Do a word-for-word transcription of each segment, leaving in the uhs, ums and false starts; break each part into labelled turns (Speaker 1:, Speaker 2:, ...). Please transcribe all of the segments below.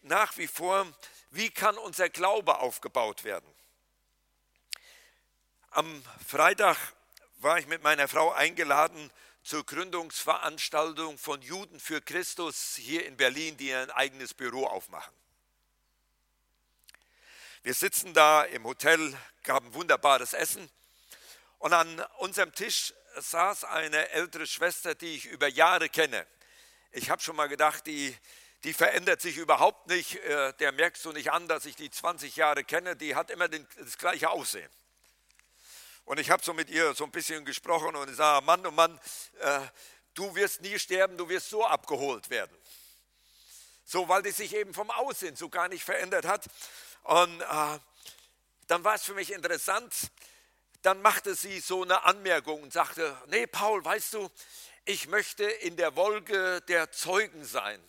Speaker 1: nach wie vor, wie kann unser Glaube aufgebaut werden? Am Freitag war ich mit meiner Frau eingeladen zur Gründungsveranstaltung von Juden für Christus hier in Berlin, die ein eigenes Büro aufmachen. Wir sitzen da im Hotel, gaben wunderbares Essen und an unserem Tisch saß eine ältere Schwester, die ich über Jahre kenne. Ich habe schon mal gedacht, die, die verändert sich überhaupt nicht, der merkst du nicht an, dass ich die zwanzig Jahre kenne, die hat immer den, das gleiche Aussehen. Und ich habe so mit ihr so ein bisschen gesprochen und ich sage, Mann, oh Mann, äh, du wirst nie sterben, du wirst so abgeholt werden. So, weil die sich eben vom Aussehen so gar nicht verändert hat. Und äh, dann war es für mich interessant, dann machte sie so eine Anmerkung und sagte, nee Paul, weißt du, ich möchte in der Wolke der Zeugen sein.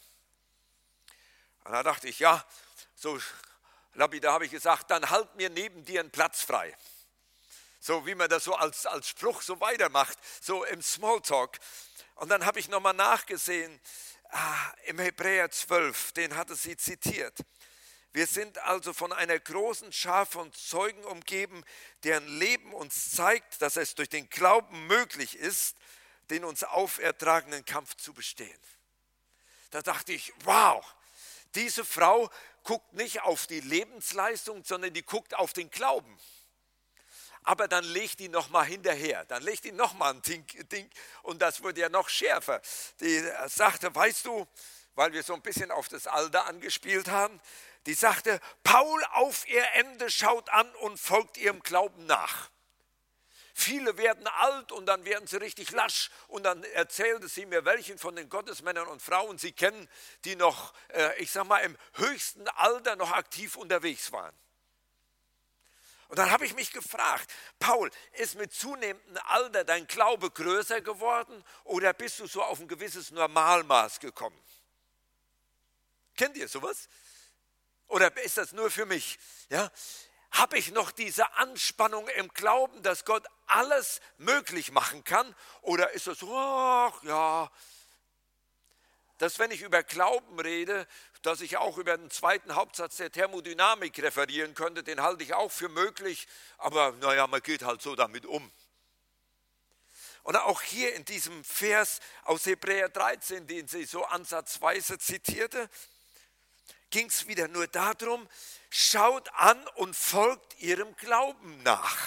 Speaker 1: Und da dachte ich, ja, so lapidar habe ich gesagt, dann halt mir neben dir einen Platz frei. So wie man das so als, als Spruch so weitermacht, so im Smalltalk. Und dann habe ich nochmal nachgesehen, ah, im Hebräer zwölf, den hatte sie zitiert. Wir sind also von einer großen Schar von Zeugen umgeben, deren Leben uns zeigt, dass es durch den Glauben möglich ist, den uns aufertragenen Kampf zu bestehen. Da dachte ich, wow, diese Frau guckt nicht auf die Lebensleistung, sondern die guckt auf den Glauben. Aber dann legt die nochmal hinterher, dann legt die nochmal ein Ding, Ding und das wurde ja noch schärfer. Die sagte, weißt du, weil wir so ein bisschen auf das Alter angespielt haben, die sagte, Paul auf ihr Ende schaut an und folgt ihrem Glauben nach. Viele werden alt und dann werden sie richtig lasch und dann erzählte sie mir, welchen von den Gottesmännern und Frauen sie kennen, die noch, ich sag mal, im höchsten Alter noch aktiv unterwegs waren. Und dann habe ich mich gefragt, Paul, ist mit zunehmendem Alter dein Glaube größer geworden oder bist du so auf ein gewisses Normalmaß gekommen? Kennt ihr sowas? Oder ist das nur für mich? Ja? Habe ich noch diese Anspannung im Glauben, dass Gott alles möglich machen kann? Oder ist das so, ach ja, dass wenn ich über Glauben rede, dass ich auch über den zweiten Hauptsatz der Thermodynamik referieren könnte, den halte ich auch für möglich, aber naja, man geht halt so damit um. Und auch hier in diesem Vers aus Hebräer dreizehn, den sie so ansatzweise zitierte, ging es wieder nur darum, schaut an und folgt ihrem Glauben nach.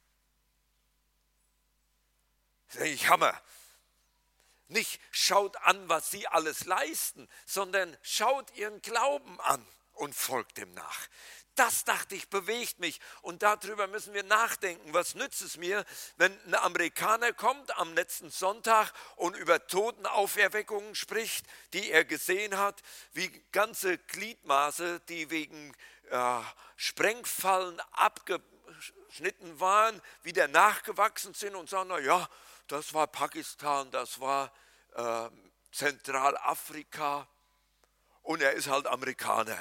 Speaker 1: Das ist eigentlich Hammer. Nicht schaut an, was sie alles leisten, sondern schaut ihren Glauben an und folgt dem nach. Das, dachte ich, bewegt mich und darüber müssen wir nachdenken. Was nützt es mir, wenn ein Amerikaner kommt am letzten Sonntag und über Totenauferweckungen spricht, die er gesehen hat, wie ganze Gliedmaße, die wegen äh, Sprengfallen abgeschnitten waren, wieder nachgewachsen sind und sagen, na ja, das war Pakistan, das war äh, Zentralafrika und er ist halt Amerikaner.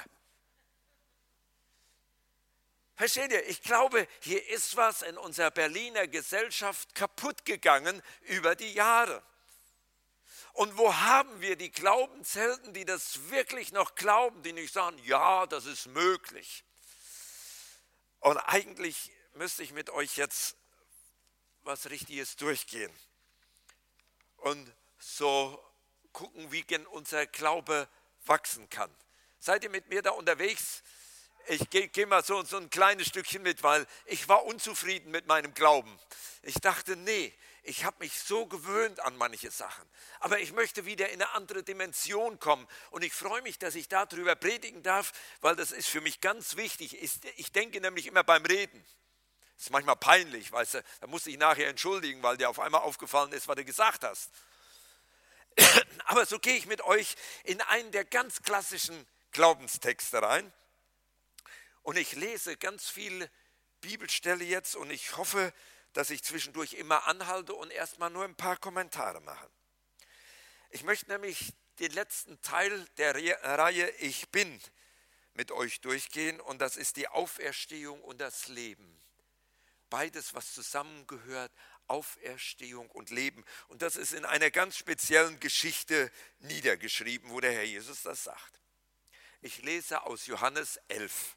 Speaker 1: Versteht ihr? Ich glaube, hier ist was in unserer Berliner Gesellschaft kaputt gegangen über die Jahre. Und wo haben wir die Glaubenshelden, die das wirklich noch glauben, die nicht sagen, ja, das ist möglich. Und eigentlich müsste ich mit euch jetzt was Richtiges durchgehen und so gucken, wie unser Glaube wachsen kann. Seid ihr mit mir da unterwegs? Ich gehe geh mal so, so ein kleines Stückchen mit, weil ich war unzufrieden mit meinem Glauben. Ich dachte, nee, ich habe mich so gewöhnt an manche Sachen. Aber ich möchte wieder in eine andere Dimension kommen. Und ich freue mich, dass ich darüber predigen darf, weil das ist für mich ganz wichtig. Ich denke nämlich immer beim Reden. Das ist manchmal peinlich, weißt du, da musste ich nachher entschuldigen, weil dir auf einmal aufgefallen ist, was du gesagt hast. Aber so gehe ich mit euch in einen der ganz klassischen Glaubenstexte rein. Und ich lese ganz viel Bibelstelle jetzt und ich hoffe, dass ich zwischendurch immer anhalte und erstmal nur ein paar Kommentare mache. Ich möchte nämlich den letzten Teil der Reihe Ich bin mit euch durchgehen und das ist die Auferstehung und das Leben. Beides, was zusammengehört, Auferstehung und Leben. Und das ist in einer ganz speziellen Geschichte niedergeschrieben, wo der Herr Jesus das sagt. Ich lese aus Johannes elf.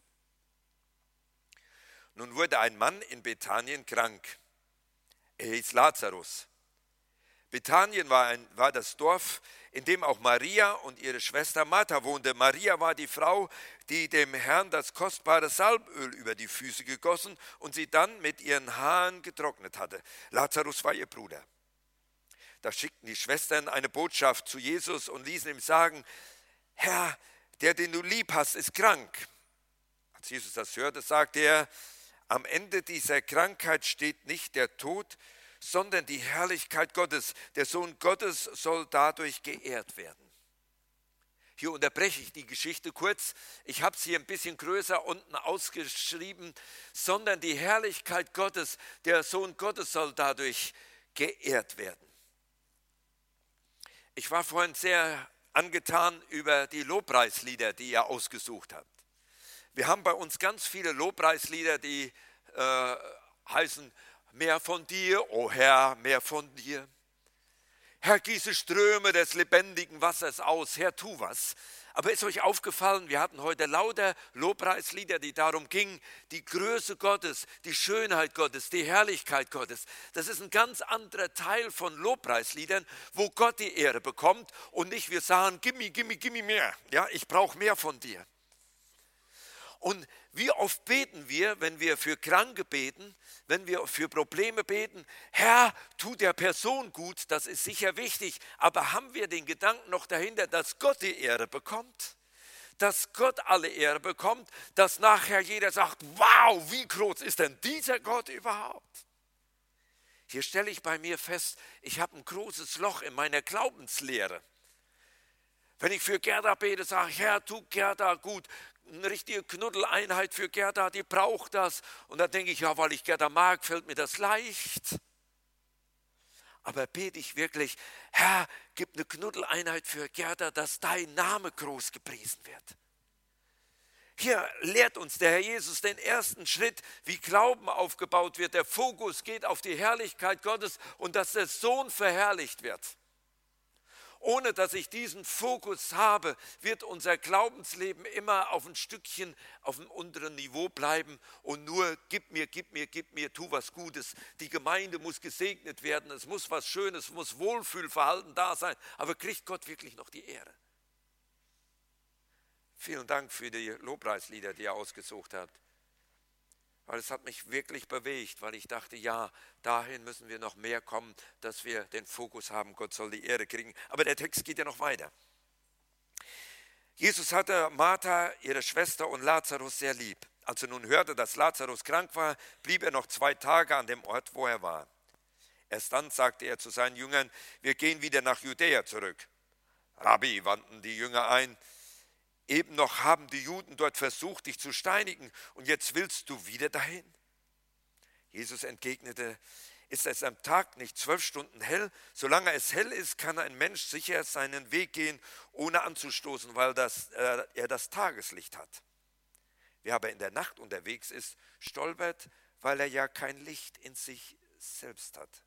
Speaker 1: Nun wurde ein Mann in Bethanien krank. Er hieß Lazarus. Bethanien war, ein, war das Dorf, in dem auch Maria und ihre Schwester Martha wohnte. Maria war die Frau, die dem Herrn das kostbare Salböl über die Füße gegossen und sie dann mit ihren Haaren getrocknet hatte. Lazarus war ihr Bruder. Da schickten die Schwestern eine Botschaft zu Jesus und ließen ihm sagen: Herr, der, den du lieb hast, ist krank. Als Jesus das hörte, sagte er: Am Ende dieser Krankheit steht nicht der Tod, sondern die Herrlichkeit Gottes. Der Sohn Gottes soll dadurch geehrt werden. Hier unterbreche ich die Geschichte kurz. Ich habe es hier ein bisschen größer unten ausgeschrieben. Sondern die Herrlichkeit Gottes, der Sohn Gottes soll dadurch geehrt werden. Ich war vorhin sehr angetan über die Lobpreislieder, die ihr ausgesucht habt. Wir haben bei uns ganz viele Lobpreislieder, die äh, heißen: Mehr von dir, o Herr, mehr von dir. Herr, gieße Ströme des lebendigen Wassers aus. Herr, tu was. Aber ist euch aufgefallen, wir hatten heute lauter Lobpreislieder, die darum gingen, die Größe Gottes, die Schönheit Gottes, die Herrlichkeit Gottes. Das ist ein ganz anderer Teil von Lobpreisliedern, wo Gott die Ehre bekommt und nicht wir sagen: Gimme, gimme, gimme mehr. Ja, ich brauche mehr von dir. Und wie oft beten wir, wenn wir für Kranke beten, wenn wir für Probleme beten: Herr, tu der Person gut, das ist sicher wichtig, aber haben wir den Gedanken noch dahinter, dass Gott die Ehre bekommt? Dass Gott alle Ehre bekommt, dass nachher jeder sagt: Wow, wie groß ist denn dieser Gott überhaupt? Hier stelle ich bei mir fest, ich habe ein großes Loch in meiner Glaubenslehre. Wenn ich für Gerda bete, sage ich: Herr, tu Gerda gut. Eine richtige Knuddeleinheit für Gerda, die braucht das. Und dann denke ich: Ja, weil ich Gerda mag, fällt mir das leicht. Aber bete ich wirklich: Herr, gib eine Knuddeleinheit für Gerda, dass dein Name groß gepriesen wird. Hier lehrt uns der Herr Jesus den ersten Schritt, wie Glauben aufgebaut wird. Der Fokus geht auf die Herrlichkeit Gottes und dass der Sohn verherrlicht wird. Ohne dass ich diesen Fokus habe, wird unser Glaubensleben immer auf ein Stückchen auf einem unteren Niveau bleiben und nur gib mir, gib mir, gib mir, tu was Gutes. Die Gemeinde muss gesegnet werden, es muss was Schönes, es muss Wohlfühlverhalten da sein, aber kriegt Gott wirklich noch die Ehre? Vielen Dank für die Lobpreislieder, die ihr ausgesucht habt. Weil es hat mich wirklich bewegt, weil ich dachte, ja, dahin müssen wir noch mehr kommen, dass wir den Fokus haben, Gott soll die Ehre kriegen. Aber der Text geht ja noch weiter. Jesus hatte Martha, ihre Schwester und Lazarus sehr lieb. Als er nun hörte, dass Lazarus krank war, blieb er noch zwei Tage an dem Ort, wo er war. Erst dann sagte er zu seinen Jüngern: Wir gehen wieder nach Judäa zurück. Rabbi, wandten die Jünger ein, eben noch haben die Juden dort versucht, dich zu steinigen, und jetzt willst du wieder dahin? Jesus entgegnete: Ist es am Tag nicht zwölf Stunden hell? Solange es hell ist, kann ein Mensch sicher seinen Weg gehen, ohne anzustoßen, weil das, äh, er das Tageslicht hat. Wer aber in der Nacht unterwegs ist, stolpert, weil er ja kein Licht in sich selbst hat.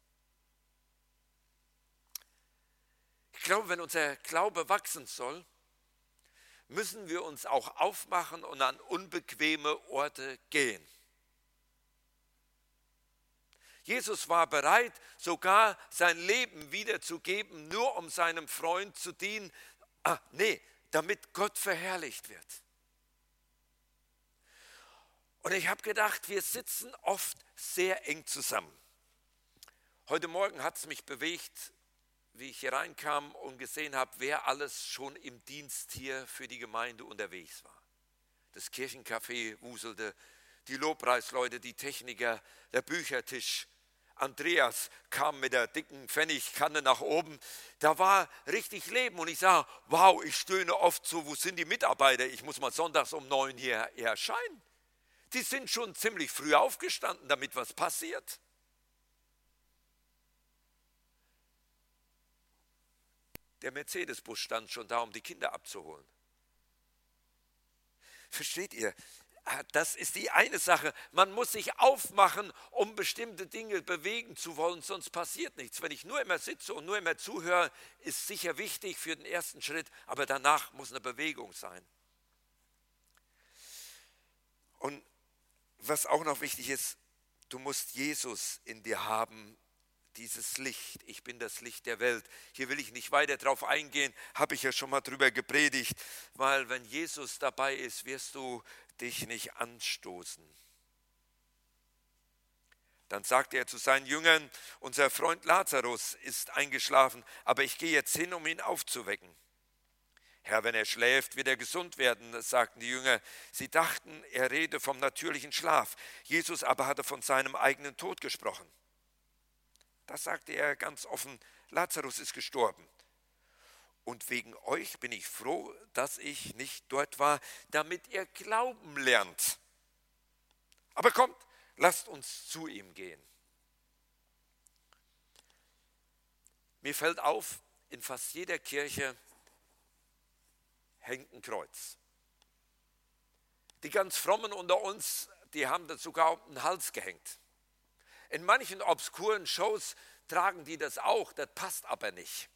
Speaker 1: Ich glaube, wenn unser Glaube wachsen soll, müssen wir uns auch aufmachen und an unbequeme Orte gehen. Jesus war bereit, sogar sein Leben wiederzugeben, nur um seinem Freund zu dienen. Ah, nee, damit Gott verherrlicht wird. Und ich habe gedacht, wir sitzen oft sehr eng zusammen. Heute Morgen hat es mich bewegt, wie ich hier reinkam und gesehen habe, wer alles schon im Dienst hier für die Gemeinde unterwegs war. Das Kirchencafé wuselte, die Lobpreisleute, die Techniker, der Büchertisch. Andreas kam mit der dicken Pfennigkanne nach oben. Da war richtig Leben und ich sage: Wow, ich stöhne oft so, wo sind die Mitarbeiter? Ich muss mal sonntags um neun hier erscheinen. Die sind schon ziemlich früh aufgestanden, damit was passiert. Der Mercedes-Bus stand schon da, um die Kinder abzuholen. Versteht ihr? Das ist die eine Sache. Man muss sich aufmachen, um bestimmte Dinge bewegen zu wollen, sonst passiert nichts. Wenn ich nur immer sitze und nur immer zuhöre, ist sicher wichtig für den ersten Schritt, aber danach muss eine Bewegung sein. was auch noch wichtig ist, du musst Jesus in dir haben, dieses Licht. Ich bin das Licht der Welt. Hier will ich nicht weiter drauf eingehen, habe ich ja schon mal drüber gepredigt, weil wenn Jesus dabei ist, wirst du dich nicht anstoßen. Dann sagte er zu seinen Jüngern, unser Freund Lazarus ist eingeschlafen, aber ich gehe jetzt hin, um ihn aufzuwecken. Herr, wenn er schläft, wird er gesund werden, sagten die Jünger. Sie dachten, er rede vom natürlichen Schlaf. Jesus aber hatte von seinem eigenen Tod gesprochen. Das sagte er ganz offen, Lazarus ist gestorben. Und wegen euch bin ich froh, dass ich nicht dort war, damit ihr glauben lernt. Aber kommt, lasst uns zu ihm gehen. Mir fällt auf, in fast jeder Kirche hängt ein Kreuz. Die ganz Frommen unter uns, die haben das sogar um den Hals gehängt. In manchen obskuren Shows tragen die das auch, das passt aber nicht.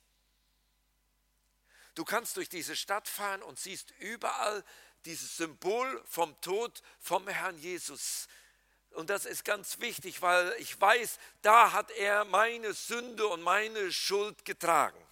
Speaker 1: Du kannst durch diese Stadt fahren und siehst überall dieses Symbol vom Tod vom Herrn Jesus. Und das ist ganz wichtig, weil ich weiß, da hat er meine Sünde und meine Schuld getragen.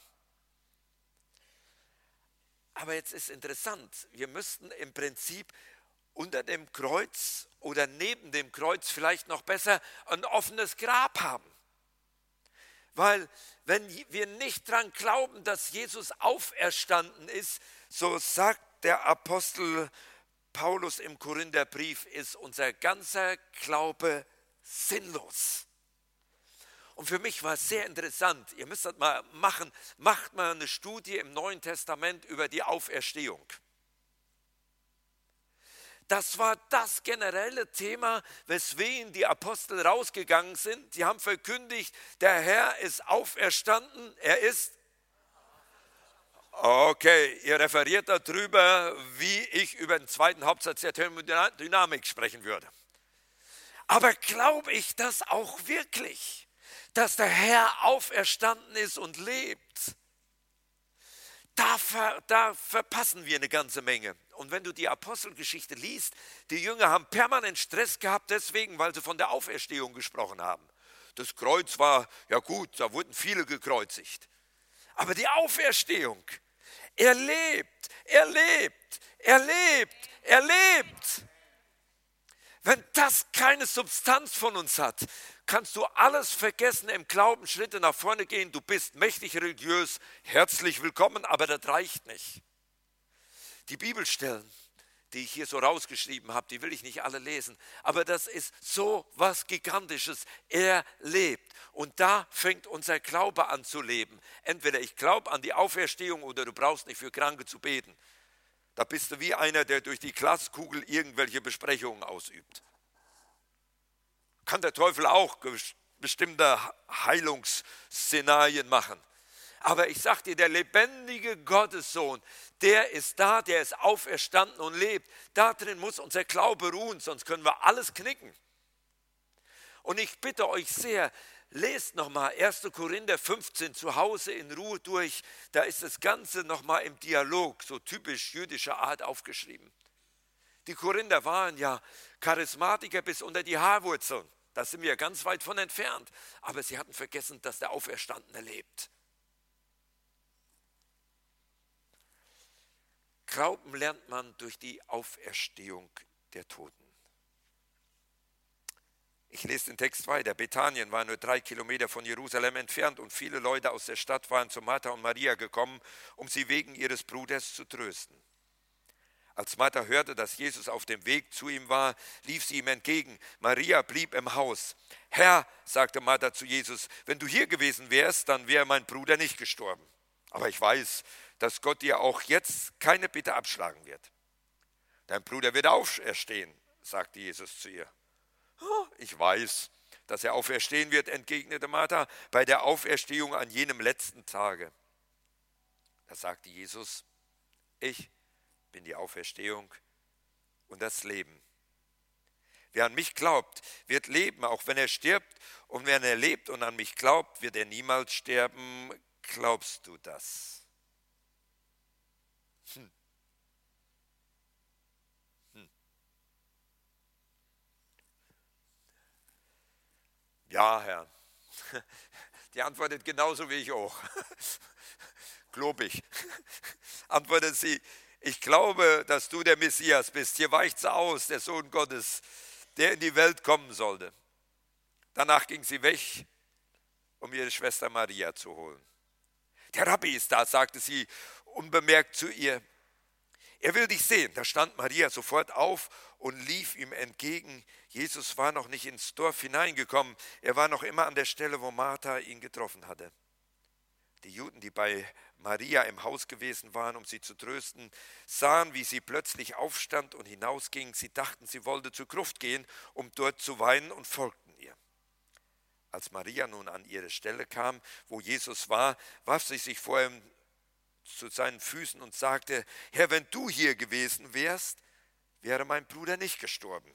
Speaker 1: Aber jetzt ist interessant, wir müssten im Prinzip unter dem Kreuz oder neben dem Kreuz vielleicht noch besser ein offenes Grab haben. Weil wenn wir nicht daran glauben, dass Jesus auferstanden ist, so sagt der Apostel Paulus im Korintherbrief, ist unser ganzer Glaube sinnlos. Und für mich war es sehr interessant, ihr müsst das mal machen, macht mal eine Studie im Neuen Testament über die Auferstehung. Das war das generelle Thema, weswegen die Apostel rausgegangen sind. Sie haben verkündigt, der Herr ist auferstanden, er ist. Okay, ihr referiert darüber, wie ich über den zweiten Hauptsatz der Thermodynamik sprechen würde. Aber glaube ich das auch wirklich, dass der Herr auferstanden ist und lebt? Da, ver, da verpassen wir eine ganze Menge. Und wenn du die Apostelgeschichte liest, die Jünger haben permanent Stress gehabt deswegen, weil sie von der Auferstehung gesprochen haben. Das Kreuz war, ja gut, da wurden viele gekreuzigt. Aber die Auferstehung, er lebt, er lebt, er lebt, er lebt. Wenn das keine Substanz von uns hat, kannst du alles vergessen, im Glauben Schritte nach vorne gehen. Du bist mächtig religiös, herzlich willkommen, aber das reicht nicht. Die Bibelstellen, die ich hier so rausgeschrieben habe, die will ich nicht alle lesen, aber das ist so was Gigantisches. Er lebt und da fängt unser Glaube an zu leben. Entweder ich glaube an die Auferstehung oder du brauchst nicht für Kranke zu beten. Da bist du wie einer, der durch die Glaskugel irgendwelche Besprechungen ausübt. Kann der Teufel auch bestimmte Heilungsszenarien machen. Aber ich sage dir, der lebendige Gottessohn, der ist da, der ist auferstanden und lebt. Da drin muss unser Glaube ruhen, sonst können wir alles knicken. Und ich bitte euch sehr, lest nochmal erster Korinther fünfzehn zu Hause in Ruhe durch. Da ist das Ganze nochmal im Dialog, so typisch jüdischer Art aufgeschrieben. Die Korinther waren ja Charismatiker bis unter die Haarwurzeln. Da sind wir ganz weit von entfernt. Aber sie hatten vergessen, dass der Auferstandene lebt. Glauben lernt man durch die Auferstehung der Toten. Ich lese den Text weiter. Bethanien war nur drei Kilometer von Jerusalem entfernt und viele Leute aus der Stadt waren zu Martha und Maria gekommen, um sie wegen ihres Bruders zu trösten. Als Martha hörte, dass Jesus auf dem Weg zu ihm war, lief sie ihm entgegen. Maria blieb im Haus. Herr, sagte Martha zu Jesus, wenn du hier gewesen wärst, dann wäre mein Bruder nicht gestorben. Aber ich weiß, dass Gott dir auch jetzt keine Bitte abschlagen wird. Dein Bruder wird auferstehen, sagte Jesus zu ihr. Oh, ich weiß, dass er auferstehen wird, entgegnete Martha, bei der Auferstehung an jenem letzten Tage. Da sagte Jesus, ich bin die Auferstehung und das Leben. Wer an mich glaubt, wird leben, auch wenn er stirbt. Und wenn er lebt und an mich glaubt, wird er niemals sterben. Glaubst du das? Hm. Hm. Ja, Herr. Die antwortet genauso wie ich auch. Globig. Antwortet sie, ich glaube, dass du der Messias bist. Hier weicht sie aus, der Sohn Gottes, der in die Welt kommen sollte. Danach ging sie weg, um ihre Schwester Maria zu holen. Der Rabbi ist da, sagte sie unbemerkt zu ihr. Er will dich sehen. Da stand Maria sofort auf und lief ihm entgegen. Jesus war noch nicht ins Dorf hineingekommen. Er war noch immer an der Stelle, wo Martha ihn getroffen hatte. Die Juden, die bei Maria im Haus gewesen waren, um sie zu trösten, sahen, wie sie plötzlich aufstand und hinausging. Sie dachten, sie wollte zur Gruft gehen, um dort zu weinen, und folgten ihr. Als Maria nun an ihre Stelle kam, wo Jesus war, warf sie sich vor ihm zu seinen Füßen und sagte, Herr, wenn du hier gewesen wärst, wäre mein Bruder nicht gestorben.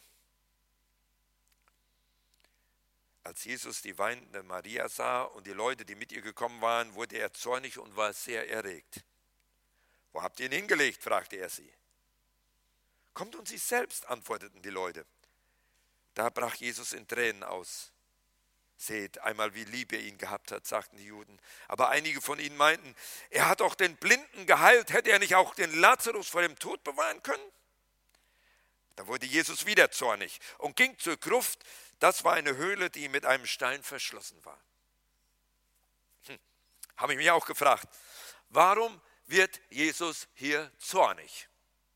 Speaker 1: Als Jesus die weinende Maria sah und die Leute, die mit ihr gekommen waren, wurde er zornig und war sehr erregt. Wo habt ihr ihn hingelegt? Fragte er sie. Kommt und sieh selbst, antworteten die Leute. Da brach Jesus in Tränen aus. Seht einmal, wie lieb er ihn gehabt hat, sagten die Juden. Aber einige von ihnen meinten, er hat doch den Blinden geheilt, hätte er nicht auch den Lazarus vor dem Tod bewahren können? Da wurde Jesus wieder zornig und ging zur Gruft. Das war eine Höhle, die mit einem Stein verschlossen war. Hm. Habe ich mich auch gefragt, warum wird Jesus hier zornig?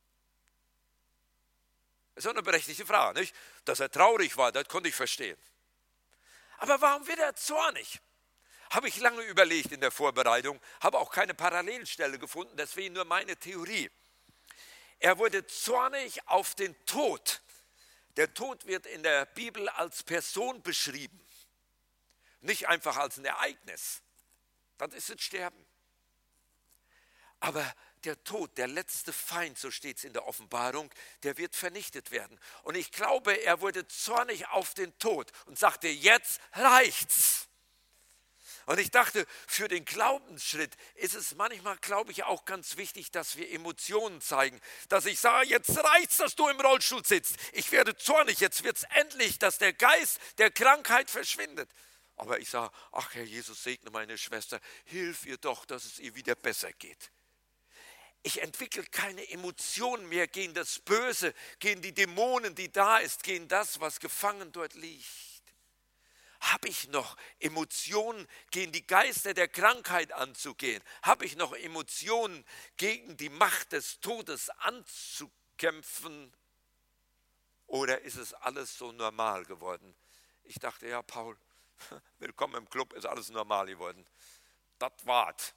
Speaker 1: Das ist eine berechtigte Frage, nicht? Dass er traurig war, das konnte ich verstehen. Aber warum wird er zornig? Habe ich lange überlegt in der Vorbereitung, habe auch keine Parallelstelle gefunden, deswegen nur meine Theorie. Er wurde zornig auf den Tod. Der Tod wird in der Bibel als Person beschrieben, nicht einfach als ein Ereignis. Das ist das Sterben. Aber der Tod, der letzte Feind, so steht es in der Offenbarung, der wird vernichtet werden. Und ich glaube, er wurde zornig auf den Tod und sagte, jetzt reicht's. Und ich dachte, für den Glaubensschritt ist es manchmal, glaube ich, auch ganz wichtig, dass wir Emotionen zeigen. Dass ich sage, jetzt reicht's, dass du im Rollstuhl sitzt. Ich werde zornig, jetzt wird's endlich, dass der Geist der Krankheit verschwindet. Aber ich sage, ach Herr Jesus, segne meine Schwester, hilf ihr doch, dass es ihr wieder besser geht. Ich entwickle keine Emotionen mehr gegen das Böse, gegen die Dämonen, die da ist, gegen das, was gefangen dort liegt. Habe ich noch Emotionen, gegen die Geister der Krankheit anzugehen? Habe ich noch Emotionen, gegen die Macht des Todes anzukämpfen? Oder ist es alles so normal geworden? Ich dachte, ja, Paul, willkommen im Club, ist alles normal geworden. Das war's.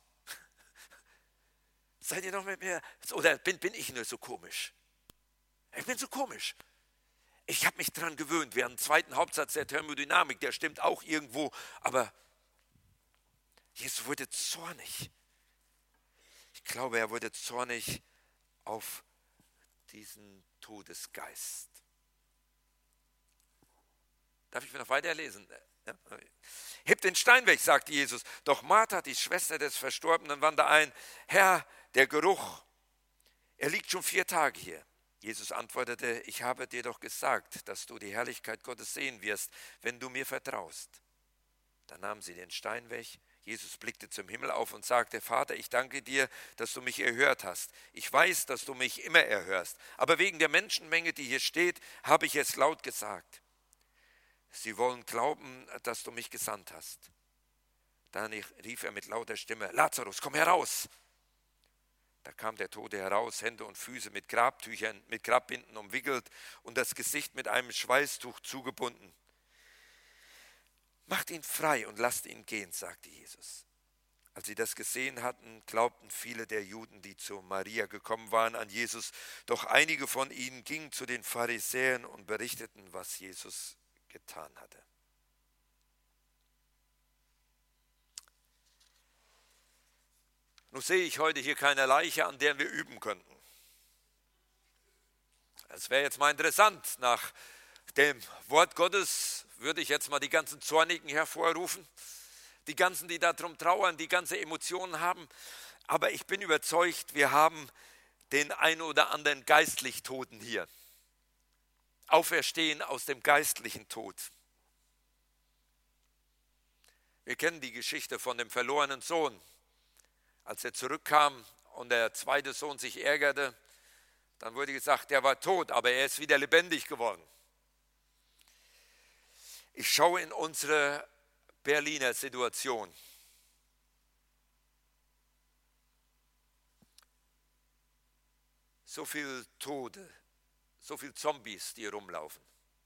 Speaker 1: Seid ihr noch mit mir? Oder bin, bin ich nur so komisch? Ich bin so komisch. Ich habe mich daran gewöhnt. Wir haben einen zweiten Hauptsatz der Thermodynamik, der stimmt auch irgendwo. Aber Jesus wurde zornig. Ich glaube, er wurde zornig auf diesen Todesgeist. Darf ich noch weiterlesen? Ja? Hebt den Stein weg, sagte Jesus. Doch Martha, die Schwester des Verstorbenen, wandte ein. Herr, der Geruch, er liegt schon vier Tage hier. Jesus antwortete, ich habe dir doch gesagt, dass du die Herrlichkeit Gottes sehen wirst, wenn du mir vertraust. Dann nahmen sie den Stein weg. Jesus blickte zum Himmel auf und sagte, Vater, ich danke dir, dass du mich erhört hast. Ich weiß, dass du mich immer erhörst, aber wegen der Menschenmenge, die hier steht, habe ich es laut gesagt. Sie wollen glauben, dass du mich gesandt hast. Dann rief er mit lauter Stimme, Lazarus, komm heraus. Da kam der Tote heraus, Hände und Füße mit Grabtüchern, mit Grabbinden umwickelt und das Gesicht mit einem Schweißtuch zugebunden. Macht ihn frei und lasst ihn gehen, sagte Jesus. Als sie das gesehen hatten, glaubten viele der Juden, die zu Maria gekommen waren, an Jesus. Doch einige von ihnen gingen zu den Pharisäern und berichteten, was Jesus getan hatte. Nun sehe ich heute hier keine Leiche, an der wir üben könnten. Es wäre jetzt mal interessant. Nach dem Wort Gottes würde ich jetzt mal die ganzen Zornigen hervorrufen, die ganzen, die darum trauern, die ganze Emotionen haben. Aber ich bin überzeugt, wir haben den einen oder anderen geistlich Toten hier. Auferstehen aus dem geistlichen Tod. Wir kennen die Geschichte von dem verlorenen Sohn. Als er zurückkam und der zweite Sohn sich ärgerte, dann wurde gesagt, der war tot, aber er ist wieder lebendig geworden. Ich schaue in unsere Berliner Situation. So viele Tote, so viele Zombies, die rumlaufen.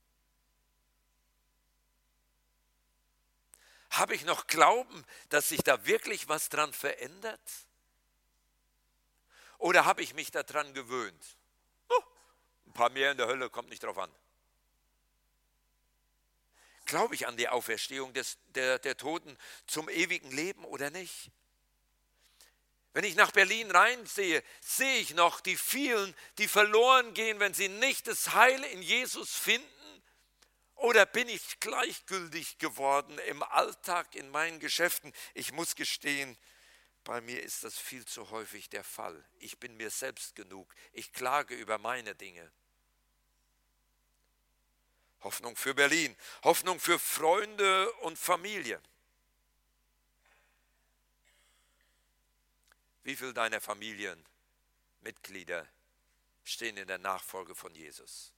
Speaker 1: Habe ich noch Glauben, dass sich da wirklich was dran verändert? Oder habe ich mich daran gewöhnt? Oh, ein paar mehr in der Hölle, kommt nicht drauf an. Glaube ich an die Auferstehung des, der, der Toten zum ewigen Leben oder nicht? Wenn ich nach Berlin reinsehe, sehe ich noch die vielen, die verloren gehen, wenn sie nicht das Heil in Jesus finden? Oder bin ich gleichgültig geworden im Alltag, in meinen Geschäften? Ich muss gestehen, bei mir ist das viel zu häufig der Fall. Ich bin mir selbst genug. Ich klage über meine Dinge. Hoffnung für Berlin, Hoffnung für Freunde und Familie. Wie viele deiner Familienmitglieder stehen in der Nachfolge von Jesus?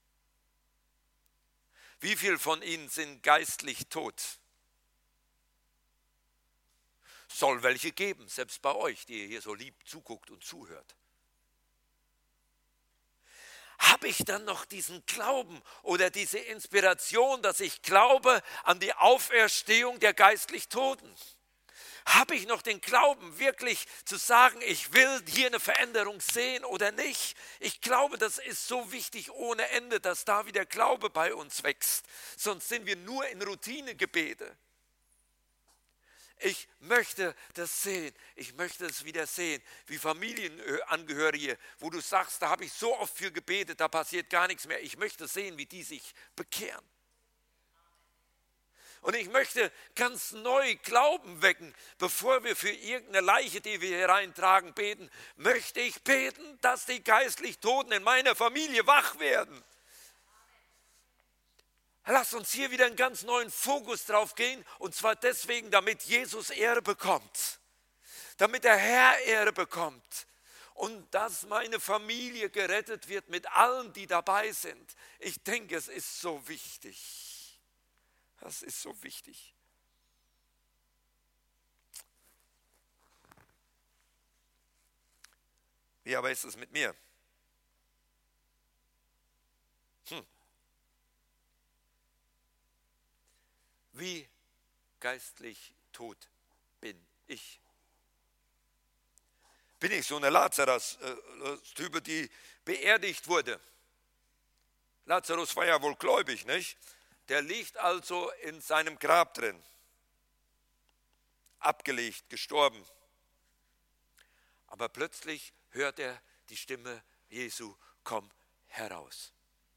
Speaker 1: Wie viele von ihnen sind geistlich tot? Soll welche geben, selbst bei euch, die ihr hier so lieb zuguckt und zuhört. Habe ich dann noch diesen Glauben oder diese Inspiration, dass ich glaube an die Auferstehung der geistlich Toten? Habe ich noch den Glauben, wirklich zu sagen, ich will hier eine Veränderung sehen oder nicht? Ich glaube, das ist so wichtig ohne Ende, dass da wieder Glaube bei uns wächst. Sonst sind wir nur in Routinegebete. Ich möchte das sehen. Ich möchte es wieder sehen, wie Familienangehörige, wo du sagst, da habe ich so oft für gebetet, da passiert gar nichts mehr. Ich möchte sehen, wie die sich bekehren. Und ich möchte ganz neu Glauben wecken, bevor wir für irgendeine Leiche, die wir hier reintragen, beten, möchte ich beten, dass die geistlich Toten in meiner Familie wach werden. Lass uns hier wieder einen ganz neuen Fokus drauf gehen, und zwar deswegen, damit Jesus Ehre bekommt, damit der Herr Ehre bekommt und dass meine Familie gerettet wird mit allen, die dabei sind. Ich denke, es ist so wichtig. Das ist so wichtig. Wie aber ist es mit mir? Hm. Wie geistlich tot bin ich? Bin ich so eine Lazarus-Type, die beerdigt wurde? Lazarus war ja wohl gläubig, nicht? Der liegt also in seinem Grab drin, abgelegt, gestorben. Aber plötzlich hört er die Stimme Jesu, komm heraus.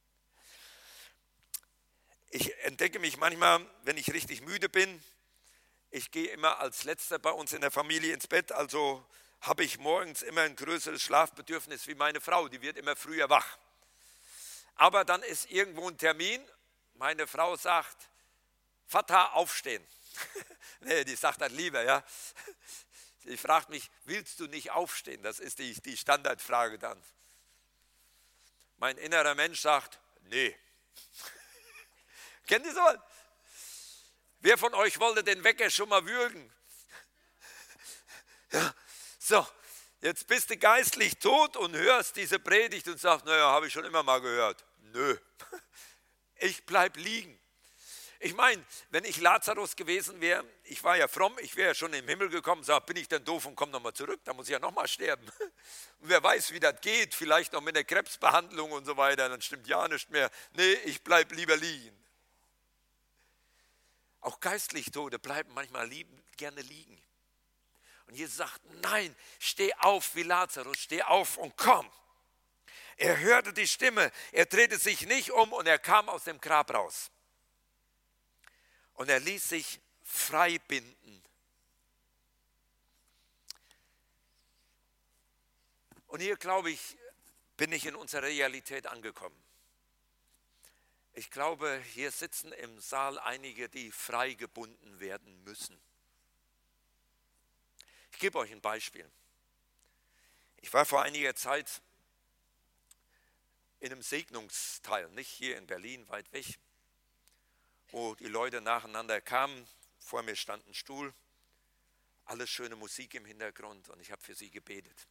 Speaker 1: Ich entdecke mich manchmal, wenn ich richtig müde bin, ich gehe immer als Letzter bei uns in der Familie ins Bett, also habe ich morgens immer ein größeres Schlafbedürfnis wie meine Frau, die wird immer früher wach. Aber dann ist irgendwo ein Termin. Meine Frau sagt, Vater, aufstehen. Nee, die sagt dann lieber, ja. Sie fragt mich, willst du nicht aufstehen? Das ist die, die Standardfrage dann. Mein innerer Mensch sagt, nee. Kennt ihr so? Wer von euch wollte den Wecker schon mal würgen? Ja, so, jetzt bist du geistlich tot und hörst diese Predigt und sagst, naja, habe ich schon immer mal gehört. Nö. Ich bleib liegen. Ich meine, wenn ich Lazarus gewesen wäre, ich war ja fromm, ich wäre ja schon im Himmel gekommen, sag, bin ich denn doof und komme nochmal zurück, da muss ich ja nochmal sterben. Und wer weiß, wie das geht, vielleicht noch mit der Krebsbehandlung und so weiter, dann stimmt ja nicht mehr. Nee, ich bleib lieber liegen. Auch geistlich Tote bleiben manchmal lieben, gerne liegen. Und Jesus sagt, nein, steh auf wie Lazarus, steh auf und komm. Er hörte die Stimme, er drehte sich nicht um und er kam aus dem Grab raus. Und er ließ sich frei binden. Und hier, glaube ich, bin ich in unserer Realität angekommen. Ich glaube, hier sitzen im Saal einige, die frei gebunden werden müssen. Ich gebe euch ein Beispiel. Ich war vor einiger Zeit in einem Segnungsteil, nicht hier in Berlin, weit weg, wo die Leute nacheinander kamen. Vor mir stand ein Stuhl, alles schöne Musik im Hintergrund und ich habe für sie gebetet.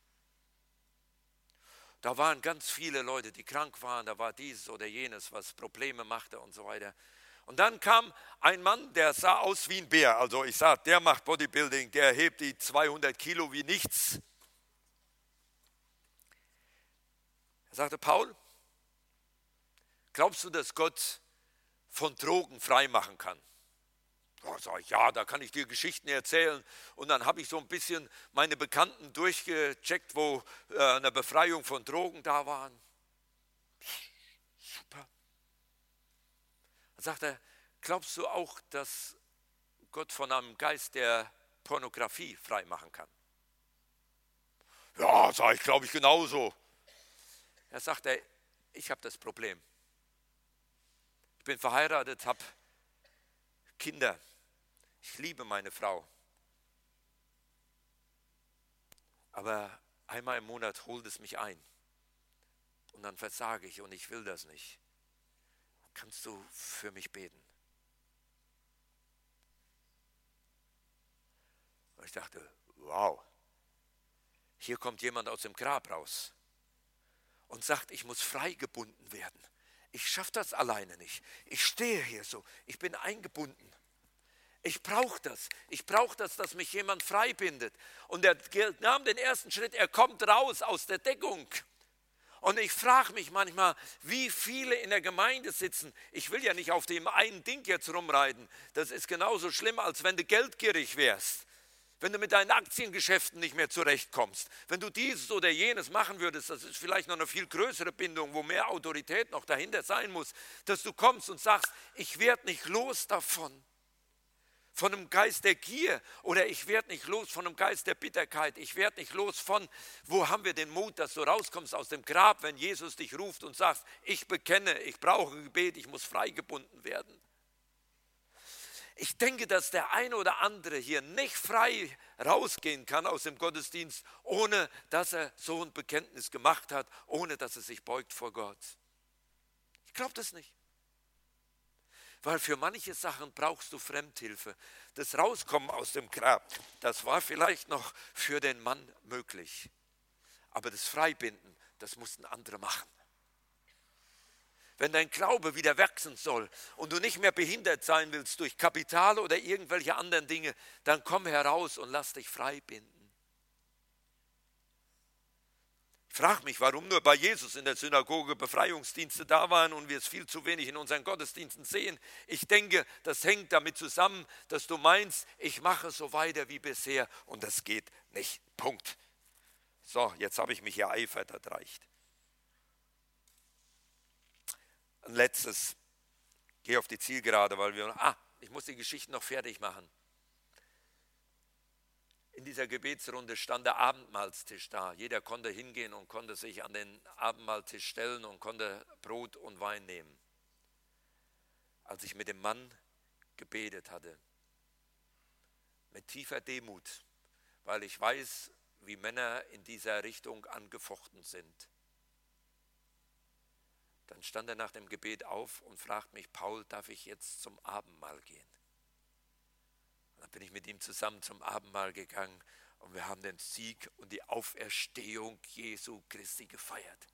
Speaker 1: Da waren ganz viele Leute, die krank waren, da war dieses oder jenes, was Probleme machte und so weiter. Und dann kam ein Mann, der sah aus wie ein Bär. Also ich sage, der macht Bodybuilding, der hebt die zweihundert Kilo wie nichts. Er sagte, Paul, glaubst du, dass Gott von Drogen frei machen kann? Da sage ich, ja, da kann ich dir Geschichten erzählen. Und dann habe ich so ein bisschen meine Bekannten durchgecheckt, wo äh, eine Befreiung von Drogen da waren. Super. Dann sagt er, glaubst du auch, dass Gott von einem Geist der Pornografie frei machen kann? Ja, sage ich, glaube ich genauso. Er sagt, er, ich habe das Problem. Ich bin verheiratet, habe Kinder. Ich liebe meine Frau. Aber einmal im Monat holt es mich ein. Und dann versage ich und ich will das nicht. Kannst du für mich beten? Und ich dachte, wow, hier kommt jemand aus dem Grab raus und sagt, ich muss freigebunden werden. Ich schaffe das alleine nicht. Ich stehe hier so, ich bin eingebunden. Ich brauche das. Ich brauche das, dass mich jemand frei bindet. Und er nahm den ersten Schritt, er kommt raus aus der Deckung. Und ich frage mich manchmal, wie viele in der Gemeinde sitzen. Ich will ja nicht auf dem einen Ding jetzt rumreiten. Das ist genauso schlimm, als wenn du geldgierig wärst. Wenn du mit deinen Aktiengeschäften nicht mehr zurechtkommst. Wenn du dieses oder jenes machen würdest, das ist vielleicht noch eine viel größere Bindung, wo mehr Autorität noch dahinter sein muss, dass du kommst und sagst, ich werde nicht los davon. Von einem Geist der Gier oder ich werde nicht los von einem Geist der Bitterkeit. Ich werde nicht los von, wo haben wir den Mut, dass du rauskommst aus dem Grab, wenn Jesus dich ruft und sagst, ich bekenne, ich brauche Gebet, ich muss freigebunden werden. Ich denke, dass der eine oder andere hier nicht frei rausgehen kann aus dem Gottesdienst, ohne dass er so ein Bekenntnis gemacht hat, ohne dass er sich beugt vor Gott. Ich glaube das nicht. Weil für manche Sachen brauchst du Fremdhilfe. Das Rauskommen aus dem Grab, das war vielleicht noch für den Mann möglich. Aber das Freibinden, das mussten andere machen. Wenn dein Glaube wieder wachsen soll und du nicht mehr behindert sein willst durch Kapital oder irgendwelche anderen Dinge, dann komm heraus und lass dich freibinden. Ich frage mich, warum nur bei Jesus in der Synagoge Befreiungsdienste da waren und wir es viel zu wenig in unseren Gottesdiensten sehen. Ich denke, das hängt damit zusammen, dass du meinst, ich mache so weiter wie bisher und das geht nicht. Punkt. So, jetzt habe ich mich hier eifert, das reicht. Ein letztes, gehe auf die Zielgerade, weil wir, ah, ich muss die Geschichte noch fertig machen. In dieser Gebetsrunde stand der Abendmahlstisch da. Jeder konnte hingehen und konnte sich an den Abendmahltisch stellen und konnte Brot und Wein nehmen. Als ich mit dem Mann gebetet hatte, mit tiefer Demut, weil ich weiß, wie Männer in dieser Richtung angefochten sind. Dann stand er nach dem Gebet auf und fragt mich, Paul, darf ich jetzt zum Abendmahl gehen? Dann bin ich mit ihm zusammen zum Abendmahl gegangen und wir haben den Sieg und die Auferstehung Jesu Christi gefeiert.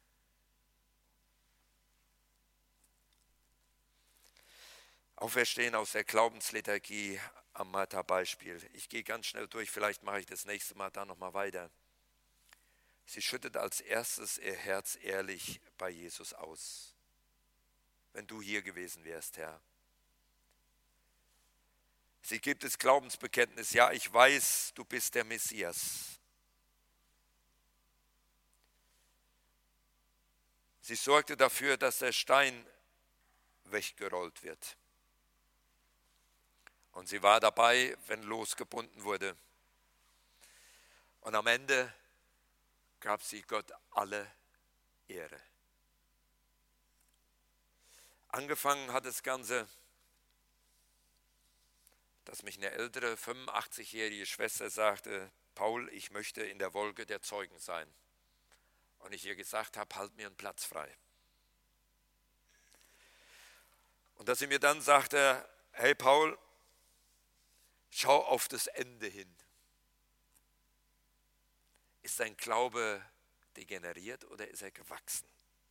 Speaker 1: Auferstehen aus der Glaubensliturgie am Martha-Beispiel. Ich gehe ganz schnell durch, vielleicht mache ich das nächste Mal da nochmal weiter. Sie schüttet als erstes ihr Herz ehrlich bei Jesus aus. Wenn du hier gewesen wärst, Herr. Sie gibt das Glaubensbekenntnis, ja, ich weiß, du bist der Messias. Sie sorgte dafür, dass der Stein weggerollt wird. Und sie war dabei, wenn losgebunden wurde. Und am Ende gab sie Gott alle Ehre. Angefangen hat das Ganze, dass mich eine ältere, fünfundachtzigjährige Schwester sagte, Paul, ich möchte in der Wolke der Zeugen sein. Und ich ihr gesagt habe, halt mir einen Platz frei. Und dass sie mir dann sagte, hey Paul, schau auf das Ende hin. Ist dein Glaube degeneriert oder ist er gewachsen?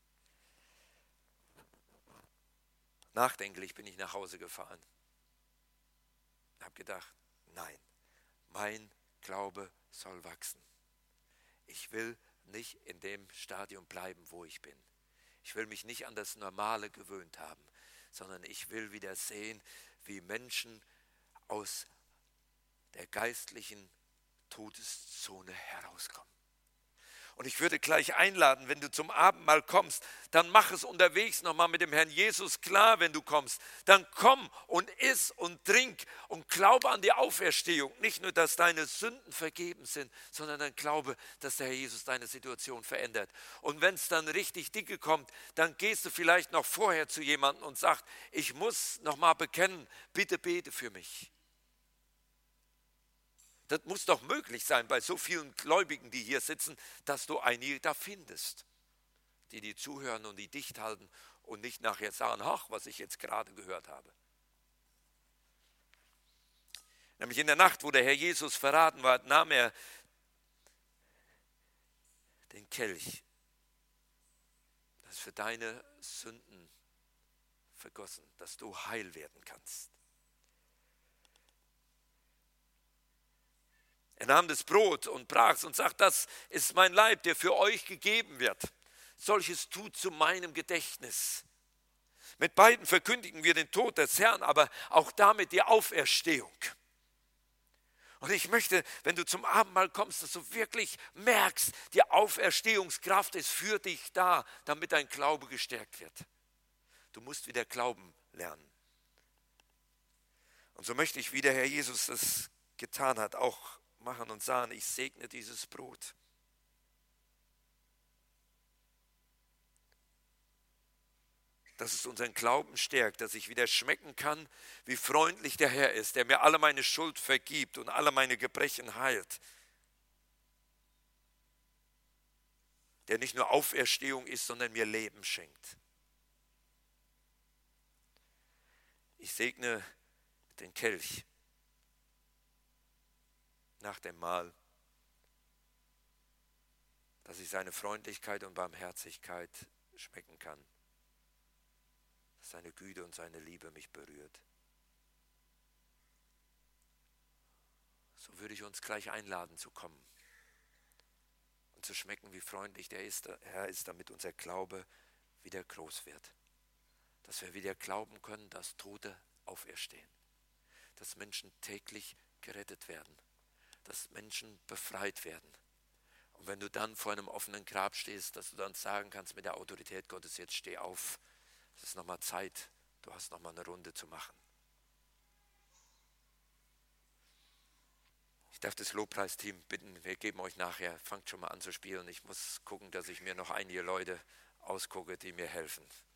Speaker 1: Nachdenklich bin ich nach Hause gefahren. Ich habe gedacht, nein, mein Glaube soll wachsen. Ich will nicht in dem Stadium bleiben, wo ich bin. Ich will mich nicht an das Normale gewöhnt haben, sondern ich will wieder sehen, wie Menschen aus der geistlichen Todeszone herauskommen. Und ich würde gleich einladen, wenn du zum Abendmahl kommst, dann mach es unterwegs nochmal mit dem Herrn Jesus klar, wenn du kommst. Dann komm und iss und trink und glaube an die Auferstehung. Nicht nur, dass deine Sünden vergeben sind, sondern dann glaube, dass der Herr Jesus deine Situation verändert. Und wenn es dann richtig dicke kommt, dann gehst du vielleicht noch vorher zu jemandem und sagst, ich muss nochmal bekennen, bitte bete für mich. Das muss doch möglich sein bei so vielen Gläubigen, die hier sitzen, dass du einige da findest, die die zuhören und die dicht halten und nicht nachher sagen, ach, was ich jetzt gerade gehört habe. Nämlich in der Nacht, wo der Herr Jesus verraten war, nahm er den Kelch. Das ist für deine Sünden vergossen, dass du heil werden kannst. Er nahm das Brot und brach es und sagt, das ist mein Leib, der für euch gegeben wird. Solches tut zu meinem Gedächtnis. Mit beiden verkündigen wir den Tod des Herrn, aber auch damit die Auferstehung. Und ich möchte, wenn du zum Abendmahl kommst, dass du wirklich merkst, die Auferstehungskraft ist für dich da, damit dein Glaube gestärkt wird. Du musst wieder glauben lernen. Und so möchte ich, wie der Herr Jesus das getan hat, auch machen und sagen, ich segne dieses Brot. Dass es unseren Glauben stärkt, dass ich wieder schmecken kann, wie freundlich der Herr ist, der mir alle meine Schuld vergibt und alle meine Gebrechen heilt. Der nicht nur Auferstehung ist, sondern mir Leben schenkt. Ich segne den Kelch nach dem Mahl, dass ich seine Freundlichkeit und Barmherzigkeit schmecken kann, dass seine Güte und seine Liebe mich berührt. So würde ich uns gleich einladen zu kommen und zu schmecken, wie freundlich der ist, der Herr ist, damit unser Glaube wieder groß wird. Dass wir wieder glauben können, dass Tote auferstehen, dass Menschen täglich gerettet werden, dass Menschen befreit werden. Und wenn du dann vor einem offenen Grab stehst, dass du dann sagen kannst mit der Autorität Gottes, jetzt steh auf, es ist nochmal Zeit, du hast nochmal eine Runde zu machen. Ich darf das Lobpreisteam bitten, wir geben euch nachher, fangt schon mal an zu spielen. Ich muss gucken, dass ich mir noch einige Leute ausgucke, die mir helfen.